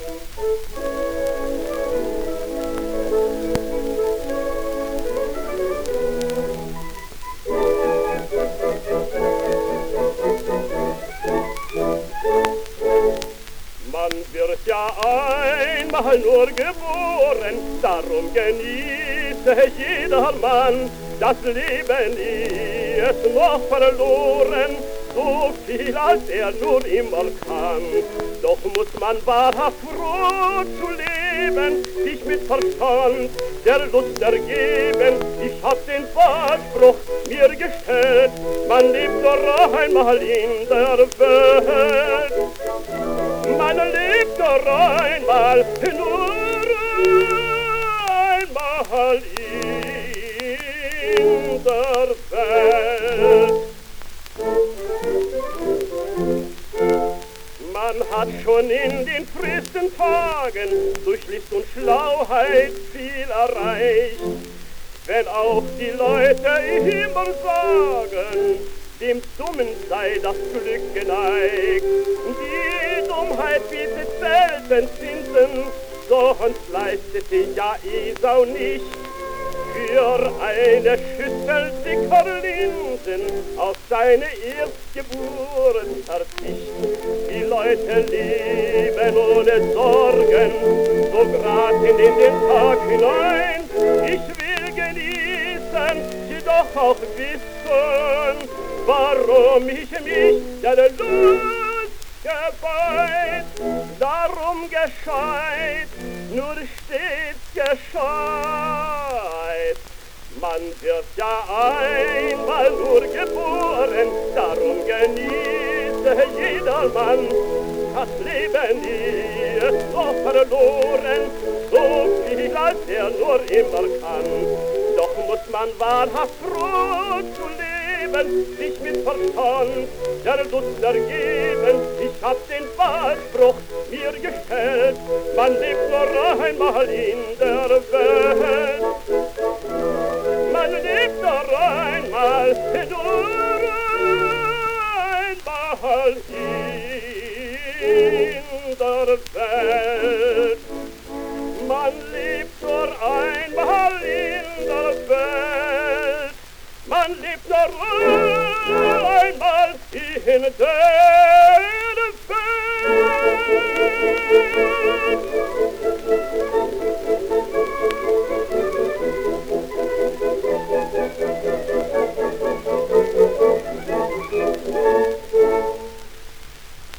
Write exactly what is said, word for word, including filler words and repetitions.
Man wird ja einmal nur geboren, darum genieße jeder Mann das Leben, nie es noch verloren, so viel als er nur immer kann. Doch muss man wahrhaft froh zu leben, sich mit Verstand der Lust ergeben. Ich hab den Wahlspruch mir gestellt, man lebt nur einmal in der Welt. Man lebt nur einmal, nur einmal in der Welt. Man hat schon in den frühesten Tagen durch List und Schlauheit viel erreicht. Wenn auch die Leute immer sagen, dem Dummen sei das Glück geneigt. Die Dummheit bietet selten Zinsen, sonst leistet sie ja Esau nicht. Für eine Schüssel dicker Linsen auf seine Erstgeburt verzichten. Die Leute leben ohne Sorgen, so grad in den Tag hinein. Ich will genießen, sie doch auch wissen, warum ich mich der Lust gefeit. Darum gescheit, nur stets gescheit. Man wird ja einmal nur geboren, darum genieße jeder Mann das Leben, nie es so verloren, so viel als er nur immer kann. Doch muss man wahrhaft froh zu leben, sich mit Verstand der Lust ergeben. Ich hab den Wahlspruch mir gestellt, man lebt nur einmal in der Welt. Man lebt nur einmal, nur einmal in der Welt. Man lebt nur einmal in der Welt. Man lebt nur einmal in der Welt.